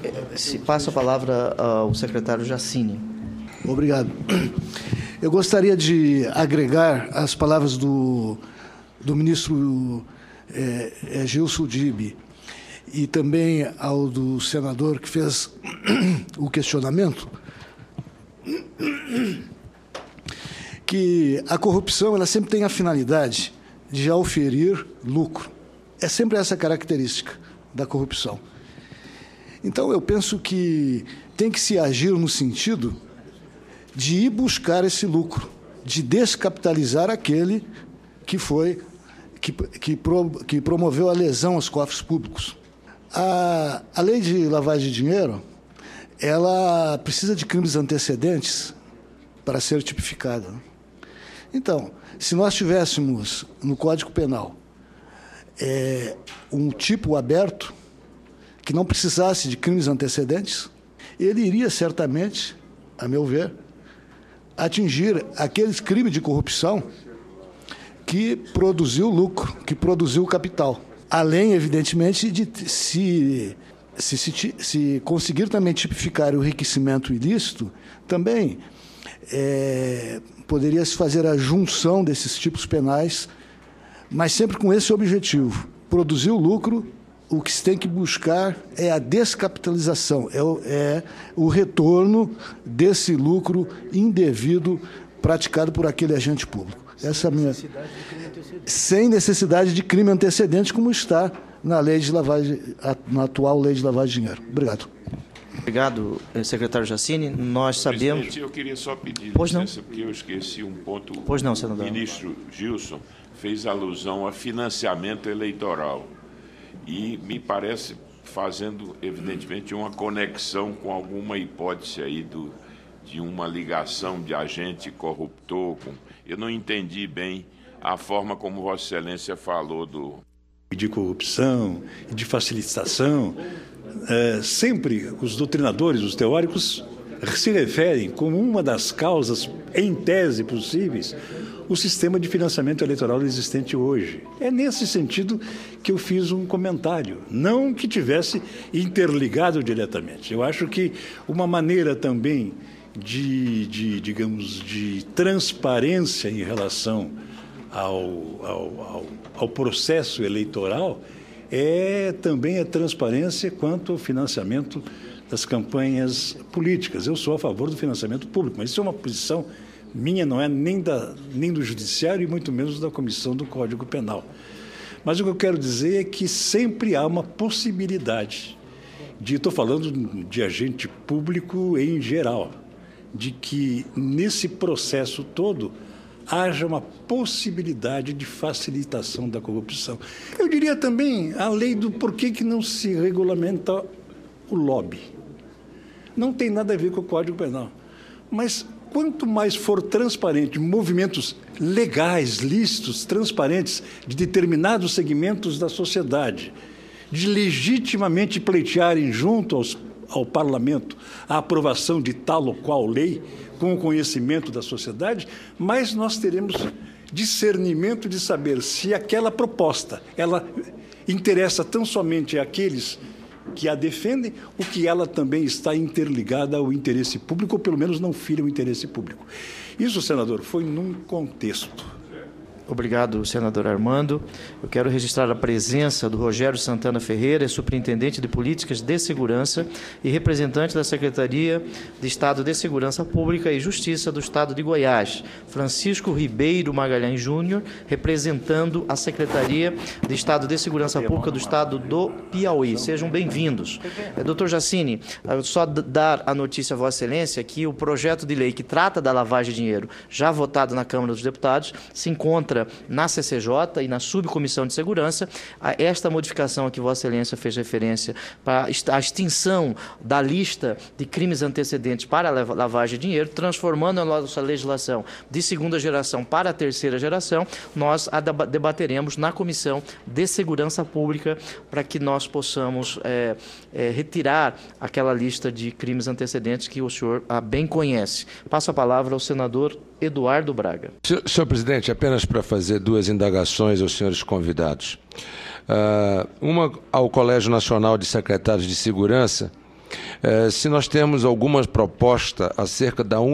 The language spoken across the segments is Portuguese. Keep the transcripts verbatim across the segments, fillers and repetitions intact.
se passa a palavra ao secretário Jacini. Obrigado. Eu gostaria de agregar as palavras do, do ministro é, é, Gilson Dibe e também ao do senador que fez o questionamento, que a corrupção ela sempre tem a finalidade de auferir lucro. É sempre essa característica da corrupção. Então, eu penso que tem que se agir no sentido de ir buscar esse lucro, de descapitalizar aquele que foi que, que, pro, que promoveu a lesão aos cofres públicos. A, a lei de lavagem de dinheiro, ela precisa de crimes antecedentes para ser tipificada. Então, se nós tivéssemos no Código Penal é, um tipo aberto que não precisasse de crimes antecedentes, ele iria certamente, a meu ver, atingir aqueles crimes de corrupção que produziu lucro, que produziu capital. Além, evidentemente, de se, se, se, se conseguir também tipificar o enriquecimento ilícito, também é, poderia se fazer a junção desses tipos penais, mas sempre com esse objetivo, produzir o lucro. O que se tem que buscar é a descapitalização, é o, é o retorno desse lucro indevido praticado por aquele agente público. Essa é a minha... Sem necessidade de crime antecedente, como está na lei de lavagem, na atual lei de lavagem de dinheiro. Obrigado. Obrigado, secretário Jacini. Nós sabemos... Presidente, eu queria só pedir pois licença, não? porque eu esqueci um ponto. Pois não, senador. O ministro Gilson fez alusão a financiamento eleitoral. E me parece fazendo, evidentemente, uma conexão com alguma hipótese aí do, de uma ligação de agente corruptor. Com, eu não entendi bem a forma como Vossa Excelência falou do... De corrupção e de facilitação. É, sempre os doutrinadores, os teóricos, se referem como uma das causas, em tese possíveis, o sistema de financiamento eleitoral existente hoje. É nesse sentido que eu fiz um comentário, não que tivesse interligado diretamente. Eu acho que uma maneira também de, de digamos, de transparência em relação ao, ao, ao, ao processo eleitoral é também a transparência quanto ao financiamento das campanhas políticas. Eu sou a favor do financiamento público, mas isso é uma posição minha, não é nem, da, nem do Judiciário e muito menos da Comissão do Código Penal. Mas o que eu quero dizer é que sempre há uma possibilidade de, estou falando de agente público em geral, de que nesse processo todo haja uma possibilidade de facilitação da corrupção. Eu diria também a lei do porquê que não se regulamenta o lobby. Não tem nada a ver com o Código Penal, mas quanto mais for transparente, movimentos legais, lícitos, transparentes de determinados segmentos da sociedade, de legitimamente pleitearem junto aos, ao parlamento a aprovação de tal ou qual lei, com o conhecimento da sociedade, mais nós teremos discernimento de saber se aquela proposta ela interessa tão somente àqueles que a defendem, o que ela também está interligada ao interesse público, ou pelo menos não fira o interesse público. Isso, senador, foi num contexto. Obrigado, senador Armando. Eu quero registrar a presença do Rogério Santana Ferreira, superintendente de Políticas de Segurança e representante da Secretaria de Estado de Segurança Pública e Justiça do Estado de Goiás, Francisco Ribeiro Magalhães Júnior, representando a Secretaria de Estado de Segurança Pública do Estado do Piauí. Sejam bem-vindos. Doutor Jacini, só dar a notícia a Vossa Excelência que o projeto de lei que trata da lavagem de dinheiro, já votado na Câmara dos Deputados, se encontra na C C J e na Subcomissão de Segurança. Esta modificação a que Vossa Excelência fez referência para a extinção da lista de crimes antecedentes para a lavagem de dinheiro, transformando a nossa legislação de segunda geração para a terceira geração, nós a debateremos na Comissão de Segurança Pública para que nós possamos é, é, retirar aquela lista de crimes antecedentes que o senhor a bem conhece. Passo a palavra ao senador Eduardo Braga. Senhor, senhor presidente, apenas para fazer duas indagações aos senhores convidados. Uh, uma ao Colégio Nacional de Secretários de Segurança eh, se nós temos alguma proposta acerca da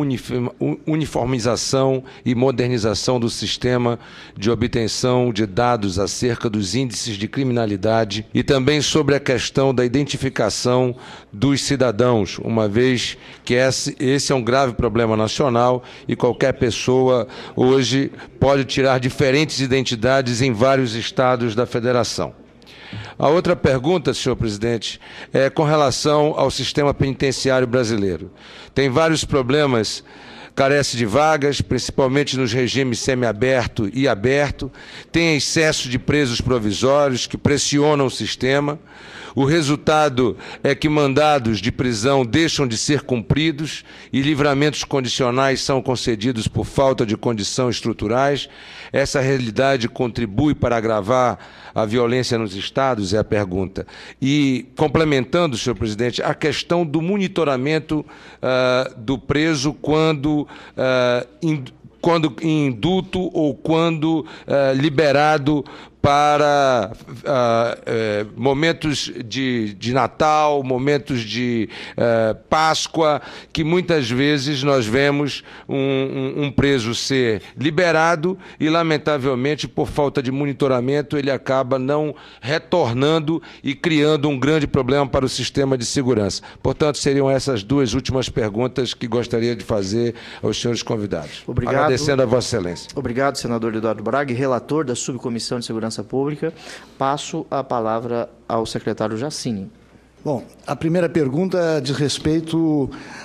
uniformização e modernização do sistema de obtenção de dados acerca dos índices de criminalidade e também sobre a questão da identificação dos cidadãos, uma vez que esse, esse é um grave problema nacional e qualquer pessoa hoje pode tirar diferentes identidades em vários estados da federação. A outra pergunta, senhor presidente, é com relação ao sistema penitenciário brasileiro. Tem vários problemas, carece de vagas, principalmente nos regimes semiaberto e aberto, tem excesso de presos provisórios que pressionam o sistema. O resultado é que mandados de prisão deixam de ser cumpridos e livramentos condicionais são concedidos por falta de condições estruturais. Essa realidade contribui para agravar a violência nos estados, é a pergunta. E, complementando, senhor presidente, a questão do monitoramento uh, do preso quando, uh, in, quando em indulto ou quando uh, liberado para uh, uh, momentos de, de Natal, momentos de uh, Páscoa, que muitas vezes nós vemos um, um, um preso ser liberado e, lamentavelmente, por falta de monitoramento, ele acaba não retornando e criando um grande problema para o sistema de segurança. Portanto, seriam essas duas últimas perguntas que gostaria de fazer aos senhores convidados. Obrigado. Agradecendo a Vossa Excelência. Obrigado, senador Eduardo Braga, relator da Subcomissão de Segurança Pública. Passo a palavra ao secretário Jacini. Bom, a primeira pergunta diz respeito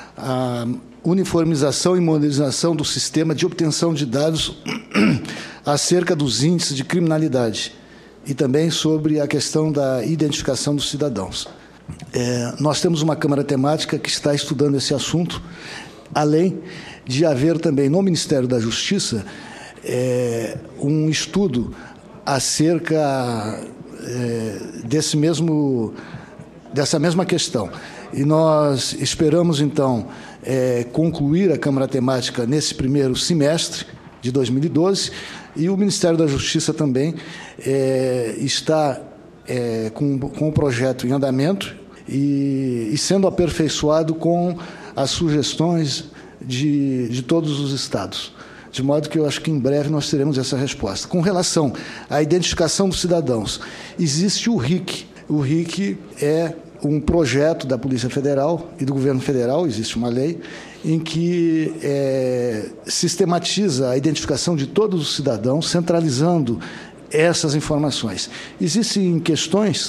à uniformização e modernização do sistema de obtenção de dados acerca dos índices de criminalidade e também sobre a questão da identificação dos cidadãos. É, nós temos uma Câmara Temática que está estudando esse assunto, além de haver também no Ministério da Justiça é, um estudo acerca é, desse mesmo, dessa mesma questão. E nós esperamos, então, é, concluir a Câmara Temática nesse primeiro semestre de dois mil e doze, e o Ministério da Justiça também é, está é, com, com o projeto em andamento e, e sendo aperfeiçoado com as sugestões de, de todos os estados. De modo que eu acho que em breve nós teremos essa resposta. Com relação à identificação dos cidadãos, existe o R I C. O R I C é um projeto da Polícia Federal e do Governo Federal, existe uma lei, em que é, sistematiza a identificação de todos os cidadãos, centralizando essas informações. Existem questões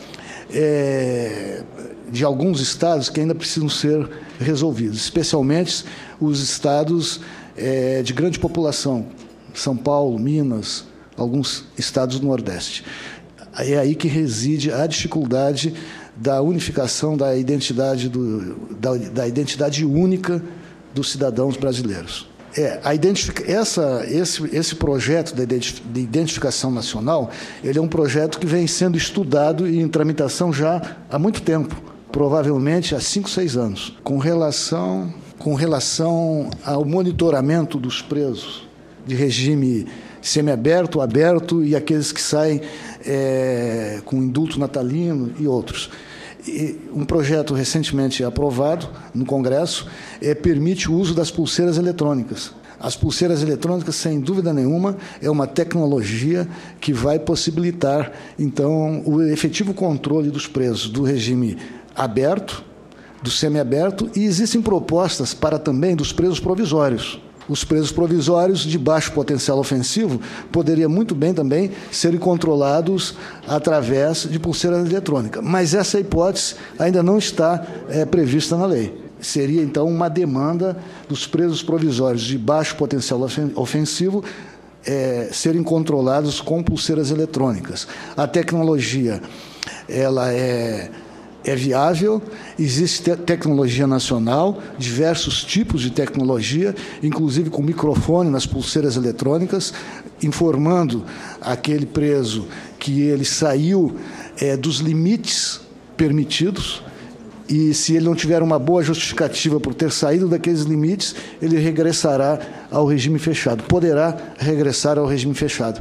é, de alguns estados que ainda precisam ser resolvidas, especialmente os estados É, de grande população, São Paulo, Minas, alguns estados do Nordeste. É aí que reside a dificuldade da unificação da identidade, do, da, da identidade única dos cidadãos brasileiros. É, a identific... Essa, esse, esse projeto de identificação nacional, ele é um projeto que vem sendo estudado e em tramitação já há muito tempo, provavelmente há cinco, seis anos, com relação... com relação ao monitoramento dos presos de regime semiaberto, aberto e aqueles que saem é, com indulto natalino e outros. E um projeto recentemente aprovado no Congresso é, permite o uso das pulseiras eletrônicas. As pulseiras eletrônicas, sem dúvida nenhuma, é uma tecnologia que vai possibilitar, então, o efetivo controle dos presos do regime aberto, do semiaberto, e existem propostas para também dos presos provisórios. Os presos provisórios de baixo potencial ofensivo poderiam muito bem também serem controlados através de pulseira eletrônica. Mas essa hipótese ainda não está é, prevista na lei. Seria, então, uma demanda dos presos provisórios de baixo potencial ofensivo é, serem controlados com pulseiras eletrônicas. A tecnologia, ela é... é viável, existe te- tecnologia nacional, diversos tipos de tecnologia, inclusive com microfone nas pulseiras eletrônicas, informando aquele preso que ele saiu é, dos limites permitidos, e se ele não tiver uma boa justificativa por ter saído daqueles limites, ele regressará ao regime fechado, poderá regressar ao regime fechado.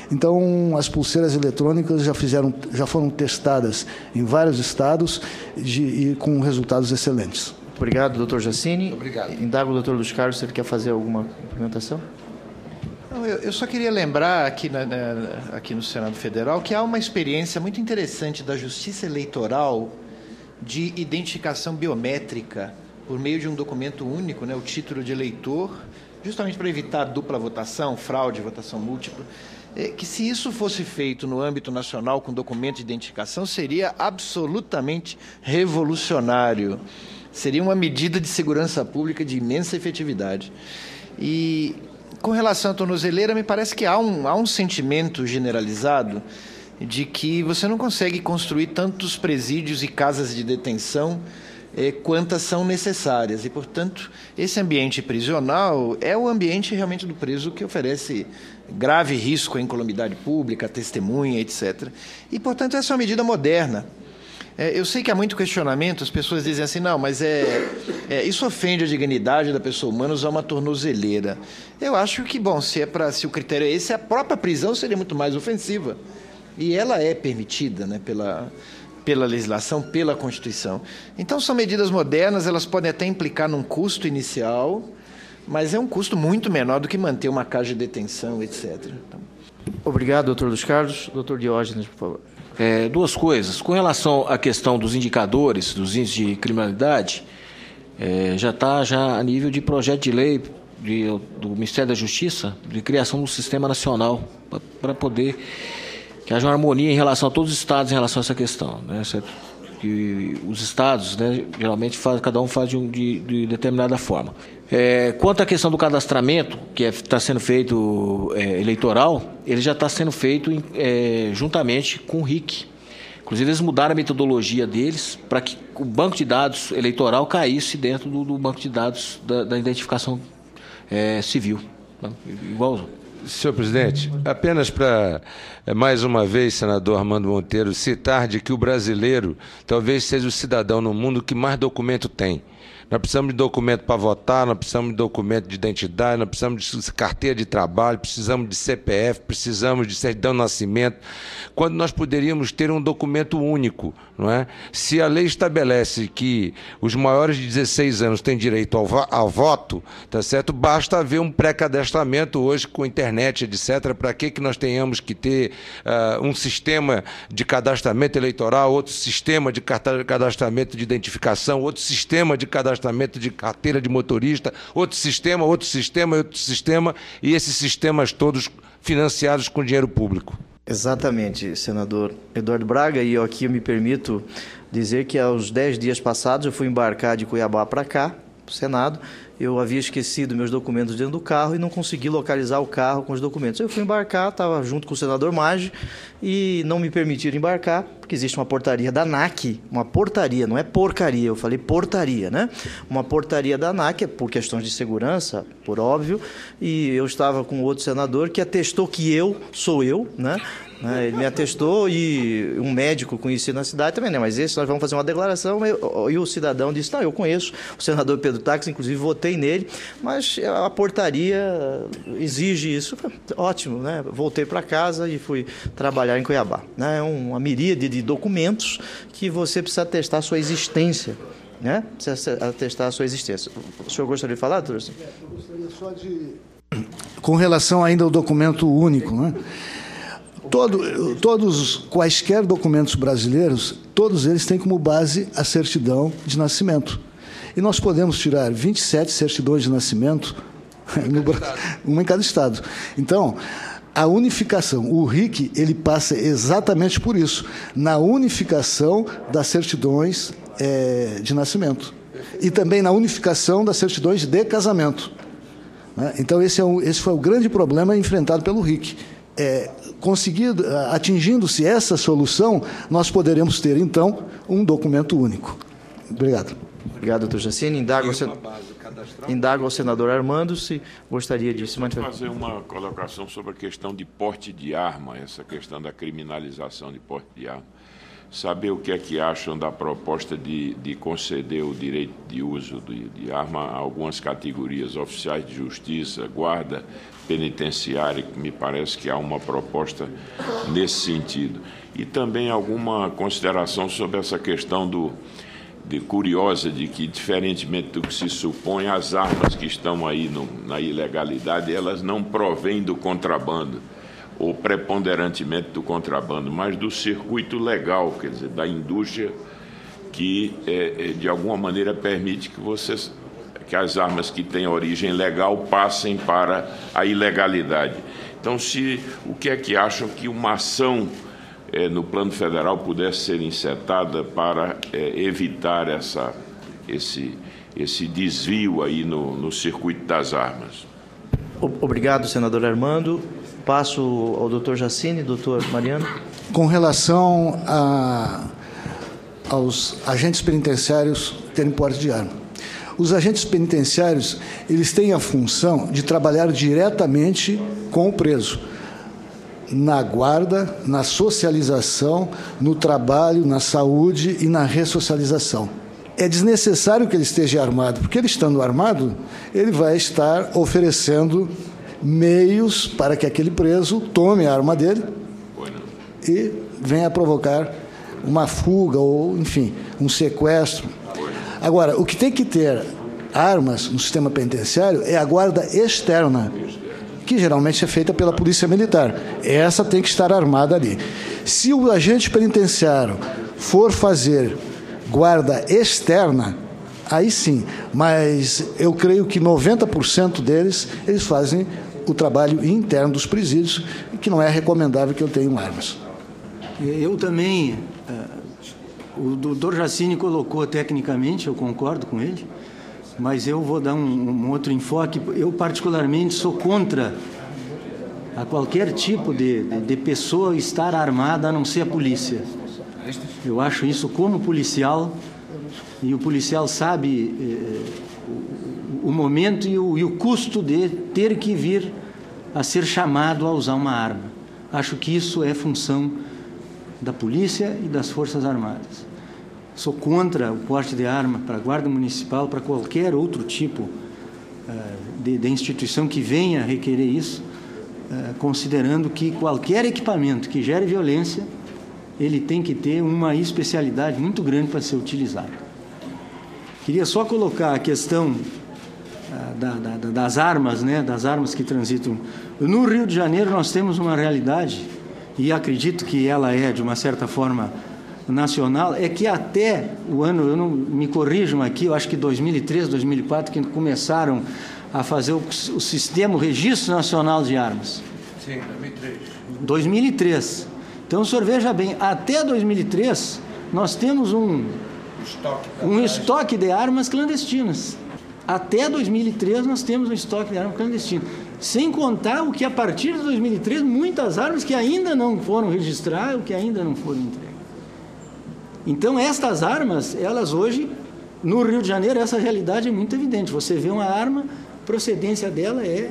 Então, as pulseiras eletrônicas já, fizeram, já foram testadas em vários estados de, e com resultados excelentes. Obrigado, doutor Jacini. Obrigado. Indago o doutor Luiz Carlos se ele quer fazer alguma complementação. Não, eu, eu só queria lembrar aqui, na, na, aqui no Senado Federal que há uma experiência muito interessante da Justiça Eleitoral de identificação biométrica por meio de um documento único, né, o título de eleitor, justamente para evitar dupla votação, fraude, votação múltipla. É, que se isso fosse feito no âmbito nacional com documento de identificação, seria absolutamente revolucionário. Seria uma medida de segurança pública de imensa efetividade. E, com relação à tornozeleira, me parece que há um, há um sentimento generalizado de que você não consegue construir tantos presídios e casas de detenção eh, quantas são necessárias. E, portanto, esse ambiente prisional é o ambiente realmente do preso que oferece grave risco à incolumidade pública, à testemunha, etcétera. E, portanto, essa é uma medida moderna. É, eu sei que há muito questionamento, as pessoas dizem assim, não, mas é, é, isso ofende a dignidade da pessoa humana usar uma tornozeleira. Eu acho que, bom, se, é pra, se o critério é esse, a própria prisão seria muito mais ofensiva. E ela é permitida, né, pela, pela legislação, pela Constituição. Então, são medidas modernas, elas podem até implicar num custo inicial, mas é um custo muito menor do que manter uma casa de detenção, etcétera. Então... Obrigado, doutor Luiz Carlos. Doutor Diógenes, por favor. É, duas coisas. Com relação à questão dos indicadores, dos índices de criminalidade, é, já está já a nível de projeto de lei de, do Ministério da Justiça de criação do Sistema Nacional para poder que haja uma harmonia em relação a todos os estados em relação a essa questão, né? Que os estados, né, geralmente faz, cada um faz de, um, de, de determinada forma. É, quanto à questão do cadastramento, que está é, sendo feito é, eleitoral, ele já está sendo feito em, é, juntamente com o R I C. Inclusive, eles mudaram a metodologia deles para que o banco de dados eleitoral caísse dentro do, do banco de dados da, da identificação é, civil. Né? Igual. Senhor presidente, apenas para, mais uma vez, senador Armando Monteiro, citar de que o brasileiro talvez seja o cidadão no mundo que mais documento tem. Nós precisamos de documento para votar, nós precisamos de documento de identidade, nós precisamos de carteira de trabalho, precisamos de C P F, precisamos de certidão de nascimento, quando nós poderíamos ter um documento único, não é? Se a lei estabelece que os maiores de dezesseis anos têm direito ao, ao voto, tá certo? Basta haver um pré-cadastramento hoje com internet, etcétera, para que que nós tenhamos que ter uh, um sistema de cadastramento eleitoral, outro sistema de cadastramento de identificação, outro sistema de cadastramento de carteira de motorista, outro sistema, outro sistema, outro sistema, e esses sistemas todos financiados com dinheiro público. Exatamente, senador Eduardo Braga, e eu aqui eu me permito dizer que aos dez dias passados eu fui embarcar de Cuiabá para cá, para o Senado. Eu havia esquecido meus documentos dentro do carro e não consegui localizar o carro com os documentos. Eu fui embarcar, estava junto com o senador Maggi e não me permitiram embarcar, porque existe uma portaria da ANAC, uma portaria, não é porcaria, eu falei portaria, né? Uma portaria da ANAC, por questões de segurança, por óbvio, e eu estava com outro senador que atestou que eu sou eu, né? Ele me atestou e um médico conhecido na cidade também, né? Mas esse nós vamos fazer uma declaração e o cidadão disse, não, eu conheço o senador Pedro Táxi, inclusive votei nele, mas a portaria exige isso. Ótimo, né? Voltei para casa e fui trabalhar em Cuiabá. É uma miríade de documentos que você precisa atestar a sua existência, né? Precisa atestar a sua existência. O senhor gostaria de falar, doutor? Eu gostaria só de... Com relação ainda ao documento único, né? Todo, todos, quaisquer documentos brasileiros, todos eles têm como base a certidão de nascimento. E nós podemos tirar vinte e sete certidões de nascimento, no, uma em cada estado. Então, a unificação, o R I C, ele passa exatamente por isso, na unificação das certidões é, de nascimento. E também na unificação das certidões de casamento. Né? Então, esse, é um, esse foi o grande problema enfrentado pelo R I C. É, conseguido, atingindo-se essa solução, nós poderemos ter, então, um documento único. Obrigado. Obrigado, doutor Jacini. Indago, ao, sen... Indago ao senador Armando se gostaria de se manifestar. fazer uma colocação sobre a questão de porte de arma, essa questão da criminalização de porte de arma. saber o que é que acham da proposta de, de conceder o direito de uso de, de arma a algumas categorias, oficiais de justiça, guarda penitenciária, que me parece que há uma proposta nesse sentido. E também alguma consideração sobre essa questão do, de, curiosa de que, diferentemente do que se supõe, as armas que estão aí no, na ilegalidade, elas não provêm do contrabando, ou preponderantemente do contrabando, mas do circuito legal, quer dizer, da indústria que, é, de alguma maneira, permite que, vocês, que as armas que têm origem legal passem para a ilegalidade. Então, se, o que é que acham que uma ação é, no plano federal pudesse ser insetada para é, evitar essa, esse, esse desvio aí no, no circuito das armas? Obrigado, senador Armando. Passo ao doutor Jacini, doutor Mariano. Com relação a, aos agentes penitenciários terem porte de arma. Os agentes penitenciários, eles têm a função de trabalhar diretamente com o preso, na guarda, na socialização, no trabalho, na saúde e na ressocialização. É desnecessário que ele esteja armado, porque ele estando armado, ele vai estar oferecendo meios para que aquele preso tome a arma dele e venha a provocar uma fuga ou, enfim, um sequestro. Agora, o que tem que ter armas no sistema penitenciário é a guarda externa, que geralmente é feita pela Polícia Militar. Essa tem que estar armada ali. Se o agente penitenciário for fazer guarda externa, aí sim, mas eu creio que noventa por cento deles, eles fazem o trabalho interno dos presídios, que não é recomendável que eu tenha armas. Eu também, o doutor Jacini colocou tecnicamente, eu concordo com ele, mas eu vou dar um, um outro enfoque. Eu, particularmente, sou contra a qualquer tipo de, de, de pessoa estar armada, a não ser a polícia. Eu acho isso como policial, e o policial sabe eh, o, o momento e o, e o custo de ter que vir a ser chamado a usar uma arma. Acho que isso é função da polícia e das Forças Armadas. Sou contra o porte de arma para a Guarda Municipal, para qualquer outro tipo uh, de, de instituição que venha a requerer isso, uh, considerando que qualquer equipamento que gere violência, ele tem que ter uma especialidade muito grande para ser utilizado. Queria só colocar a questão uh, da, da, das armas, né, das armas que transitam. No Rio de Janeiro nós temos uma realidade, e acredito que ela é, de uma certa forma, nacional, é que até o ano, eu não me corrijam aqui, eu acho que dois mil e três, dois mil e quatro, que começaram a fazer o, o sistema, o Registro Nacional de Armas. Sim, dois mil e três. dois mil e três. Então, o senhor veja bem, até dois mil e três, nós temos um estoque, um estoque de armas clandestinas. Até dois mil e três, nós temos um estoque de armas clandestinas. Sem contar o que, a partir de dois mil e três, muitas armas que ainda não foram registradas, ou que ainda não foram entregues. Então, estas armas, elas hoje, no Rio de Janeiro, essa realidade é muito evidente. Você vê uma arma, procedência dela é...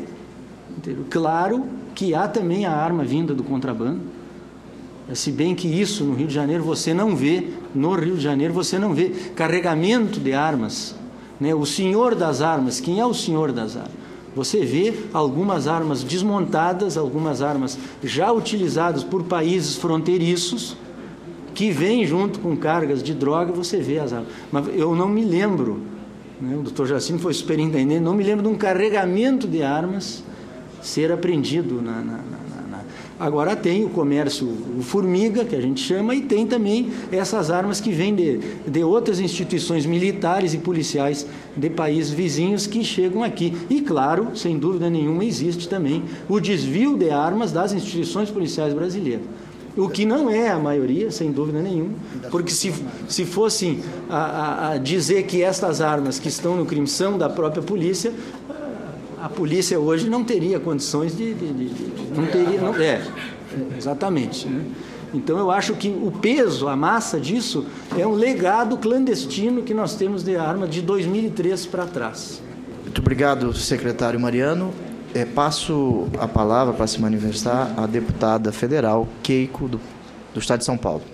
Claro que há também a arma vinda do contrabando, se bem que isso no Rio de Janeiro você não vê, no Rio de Janeiro você não vê carregamento de armas, né? O senhor das armas, quem é o senhor das armas? Você vê algumas armas desmontadas, algumas armas já utilizadas por países fronteiriços, que vem junto com cargas de droga, você vê as armas. Mas eu não me lembro, né, o doutor Jacini foi superintendente, não me lembro de um carregamento de armas ser apreendido. Na, na, na, na. Agora tem o comércio, o formiga, que a gente chama, e tem também essas armas que vêm de, de outras instituições militares e policiais de países vizinhos que chegam aqui. E, claro, sem dúvida nenhuma, existe também o desvio de armas das instituições policiais brasileiras. O que não é a maioria, sem dúvida nenhuma, porque se, se fossem a, a, a dizer que estas armas que estão no crime são da própria polícia, a polícia hoje não teria condições de... de, de, de não teria, não, é, exatamente. Né? Então, eu acho que o peso, a massa disso, é um legado clandestino que nós temos de arma de dois mil e três para trás. Muito obrigado, secretário Mariano. É, passo a palavra para se manifestar a deputada federal Keiko, do, do Estado de São Paulo.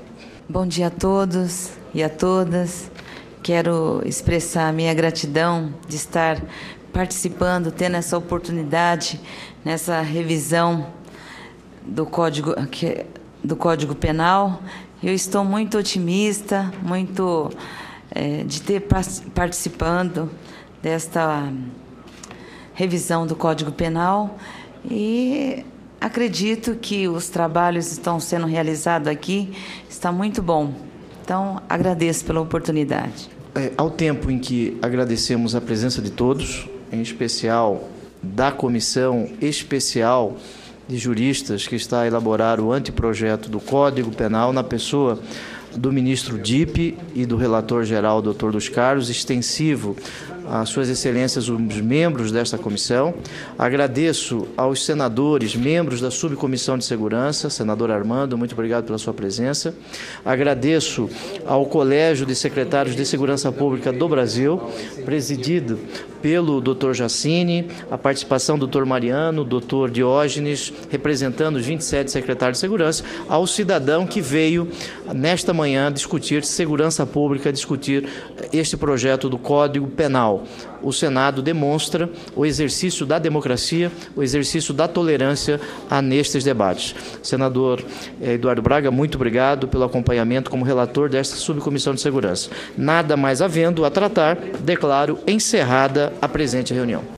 Bom dia a todos e a todas. Quero expressar a minha gratidão de estar participando, tendo essa oportunidade nessa revisão do Código, do Código Penal. Eu estou muito otimista, muito é, de ter participando desta revisão do Código Penal e acredito que os trabalhos estão sendo realizados aqui, está muito bom. Então, agradeço pela oportunidade. É, ao tempo em que agradecemos a presença de todos, em especial da Comissão Especial de Juristas que está a elaborar o anteprojeto do Código Penal, na pessoa do ministro Dipp e do relator-geral, doutor Luiz Carlos, extensivo às suas excelências, os membros desta comissão. Agradeço aos senadores, membros da Subcomissão de Segurança, senador Armando, muito obrigado pela sua presença. Agradeço ao Colégio de Secretários de Segurança Pública do Brasil, presidido pelo doutor Jacini, a participação do doutor Mariano, doutor Diógenes, representando os vinte e sete secretários de segurança, ao cidadão que veio nesta manhã discutir segurança pública, discutir este projeto do Código Penal. O Senado demonstra o exercício da democracia, o exercício da tolerância a nestes debates. Senador Eduardo Braga, muito obrigado pelo acompanhamento como relator desta Subcomissão de Segurança. Nada mais havendo a tratar, declaro encerrada a presente reunião.